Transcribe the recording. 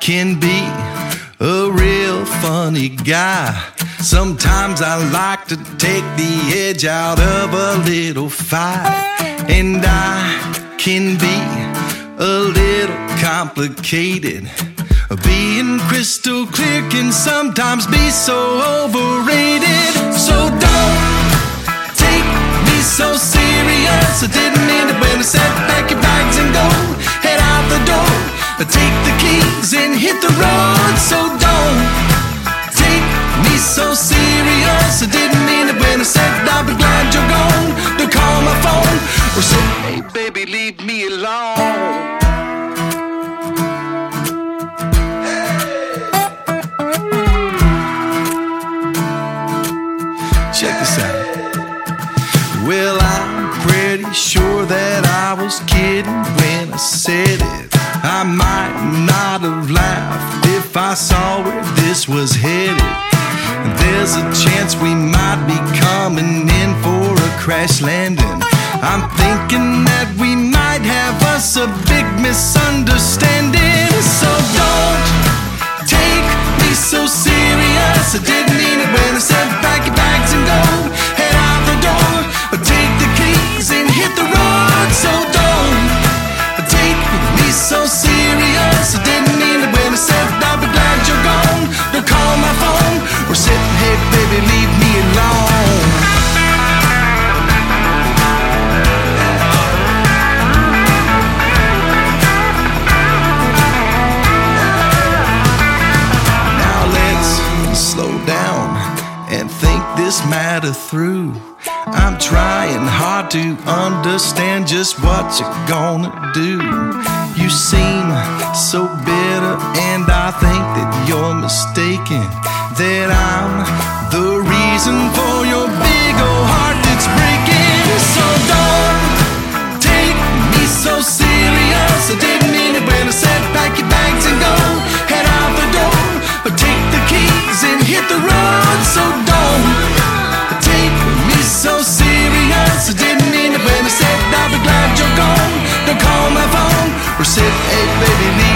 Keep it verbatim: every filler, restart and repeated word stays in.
can be a real funny guy. Sometimes I like to take the edge out of a little fight. And I can be a little complicated. Being crystal clear can sometimes be so overrated. So don't take me so serious. I didn't mean it when I said pack your bags and go. Head out the door, take the keys and hit the road. So don't take me so serious. I didn't mean it when I said I'll be glad you're gone. Don't call my phone or say, hey baby, leave me alone. Check this out. Well, I'm pretty sure that I was kidding when I said it. I might not have laughed if I saw where this was headed. There's a chance we might be coming in for a crash landing. I'm thinking that we might have us a big misunderstanding. So don't take me so serious. I didn't mean it when I said pack your bags and go. Head out the door, take the keys and hit the road. So don't take me so serious. I didn't mean it when I said I'll be glad you're gone. Don't call my phone or say, hey baby, leave me alone. Now let's slow down and think this matter through. I'm trying hard to understand just what you're gonna do. You seem so bitter and I think that you're mistaken, that I'm the reason for your big old heart that's breaking. So don't take me so serious. I didn't mean it when I said pack your bags and go. Head out the door, take the keys and hit the road. So don't take me so serious. I didn't mean it when I said I'll be glad you're gone. Don't call my phone or say, hey baby, leave